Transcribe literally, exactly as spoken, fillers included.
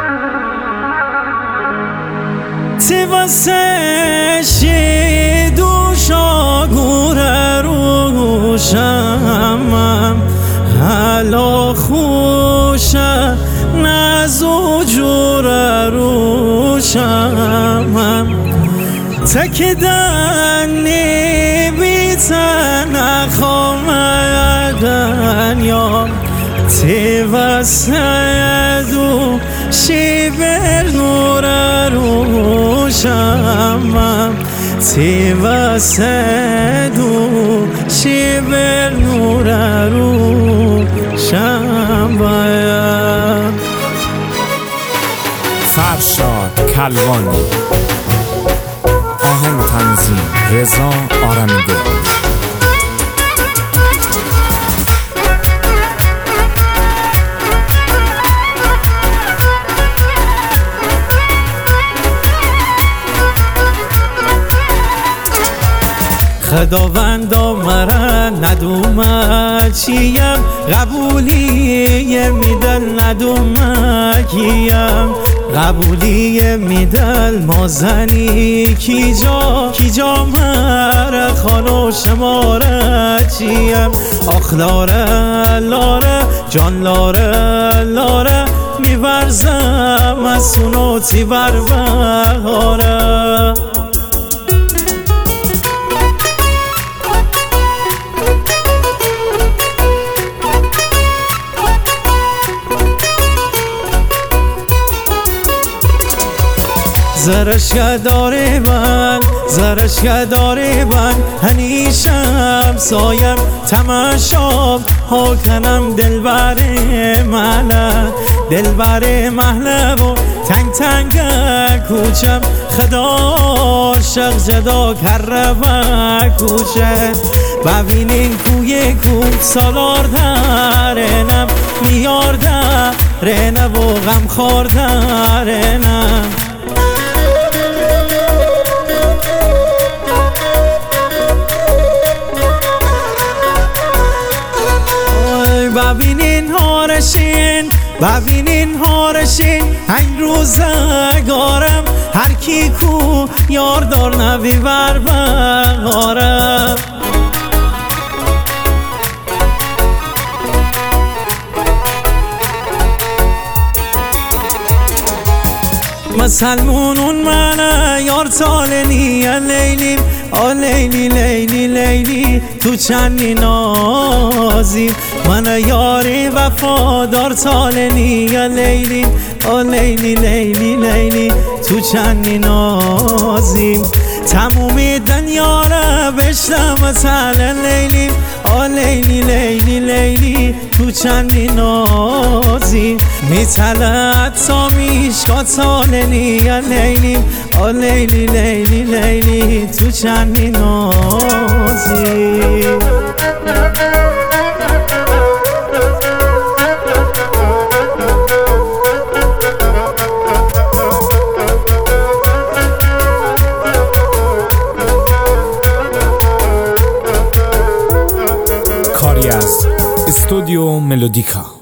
تی واسه شی دوشا گوره روشم حالا خوشه نزو جوره روشم تکدنی بیتن خامدن یا تی واسه دو شی بر نور روشم تی واسه دو شی بر نور روشم باید فرشاد کلوانی، آهنگ تنظیم رضا آرمیده. خداوندا مرا ندومه چیم قبولی میدل ندومه کیم قبولی میدل مازنی کی جا کی جا مر خانو شماره چیم آخ لاره لاره جان لاره لاره میورزم از سونوتی بر بهاره زرشگه داره من زرشگه داره من هنیشم سایم تماشام ها کنم دلبر محله دلبر محله و تنگ تنگ کوچم خدا شق جدا کره و کوچه ببینین کوی کو سالار درنم میار درنه و غم خور درنم ببینین هارشین ببینین هارشین این روزگارم هر کی کو یار دار نبی بر بغارم مسلمونون منه یار تالنی لیلی آ لیلی لیلی لیلی تو چندی نازیم من یاری وفادار تالنی لیلی آ لیلی لیلی لیلی تو چندی نازیم تمومی دنیا را بشتم مثلا لیلی آ لیلی لیلی لیلی تو چندی نازیم میتلت تا میشکا تالنی لیلی آ لیلی لیلی لیلی تو چندی نازیم کاری از استودیو ملودیکا.